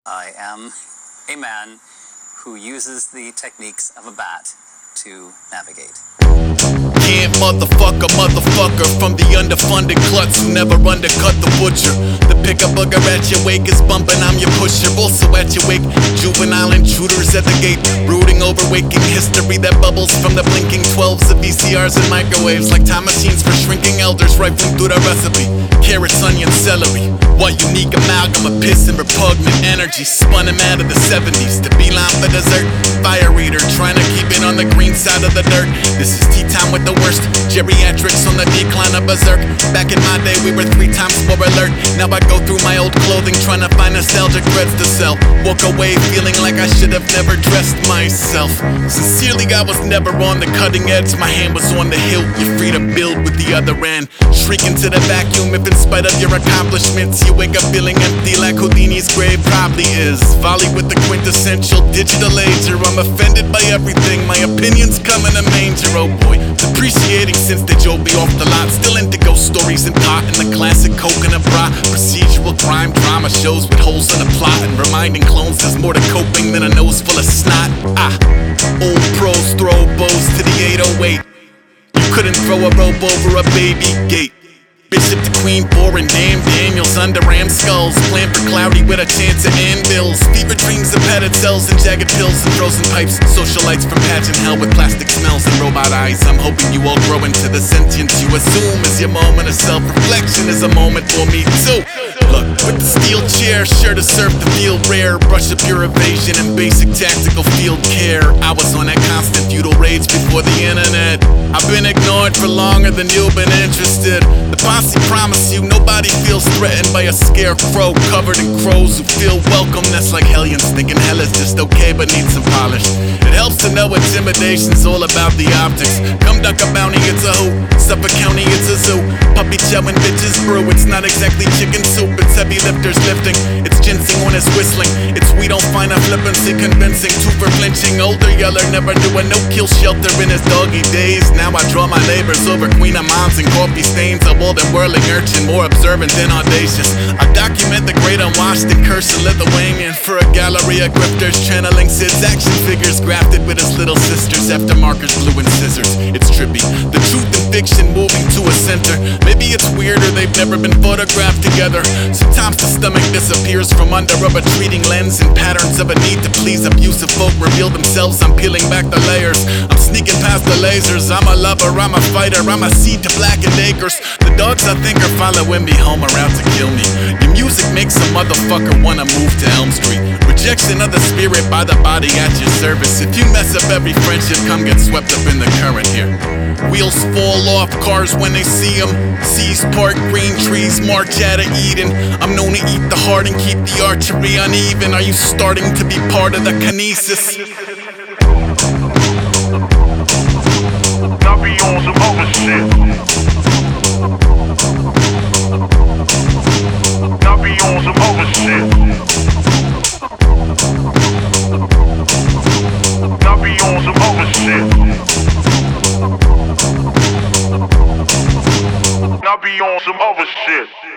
I am a man who uses the techniques of a bat to navigate. Can't motherfucker from the underfunded klutz who never undercut the butcher. The pick a booger at your wake is bumping, I'm your pusher. Also at your wake, juvenile intruders at the gate, brooding over waking history that bubbles from the blinking 12s of VCRs and microwaves, like time machines for shrinking elders rifling through the recipe. Carrots, onions, celery. What unique amalgam of piss and repugnant energy spun him out of the 70s to beeline for dessert. Fire eater, trying to keep it on the green side of the dirt. This is tea time with the worst. Geriatrics on the decline of berserk. Back in my day we were 3 times more alert. Now I go through my old clothing trying to find nostalgic threads to sell. Walk away feeling like I should have never dressed myself. Sincerely, I was never on the cutting edge. My hand was on the hilt. You're free to build with the other end. Shriek into the vacuum if in spite of your accomplishments you wake up feeling empty like Houdini's grave probably is. Volley with the quintessential digital ager. I'm offended by everything. My opinions come in a manger, oh boy. Depreciating since the Joe be off the lot. Still into ghost stories and pot and the classic coconut bra. Procedural crime drama shows with holes in the plot, and reminding clones there's more to coping than a nose full of snot. Old pros throw bows to the 808. You couldn't throw a rope over a baby gate. Bishop to Queen, foreign damn Daniels under ram skulls. Plan for cloudy with a chance of anvils. Fever dreams of padded cells and jagged pills and frozen pipes. Socialites from pageant hell with plastic smells and robot eyes. I'm hoping you all grow into the sentience you assume is your moment of self-reflection is a moment for me too. Look, with the steel chair, sure to surf the field rare. Brush up your evasion and basic tactical field care. I was on that constant feudal rage before the internet. I've been ignored for longer than you've been interested. The posse promise you nobody feels threatened by a scarecrow covered in crows who feel welcome. That's like hellions thinking hell is just okay but needs some polish. It helps to know intimidation's all about the optics. Come duck a bounty, it's a hoot. Suffolk County, it's a zoo. Puppy chowing bitches brew. It's not exactly chicken soup, it's heavy lifters lifting. It's ginseng on his whistling. It's we don't find a flippancy convincing. Two for flinching. Older yeller never knew a no-kill shelter in his doggy days. Now I draw my neighbors over Queen of Moms and coffee stains. A bold and whirling urchin, more observant than audacious. I document the great unwashed and cursed Lithuanian for a gallery of grifters channeling Sid's action figures grafted with his little sisters after markers, glue and scissors. It's trippy, the truth and fiction moving to a center. Maybe it's weird or they've never been photographed together. Sometimes the stomach disappears from under a retreating lens, and patterns of a need to please abusive folk reveal themselves. I'm peeling back the layers, I'm sneaking past the lasers. I'm a lover, I'm a fighter, I'm a seed to blackened acres. The dogs I think are following me home are out to kill me. Your music makes a motherfucker wanna move to Elm Street. Rejection of the spirit by the body at your service. If you mess up every friendship, come get swept up in the current here. Wheels fall off cars when they see them. Seas part, green trees march out of Eden. I'm known to eat the heart and keep the archery uneven. Are you starting to be part of the kinesis? I be on some other shit. I be on some other shit. I be on some other shit. I be on some other shit.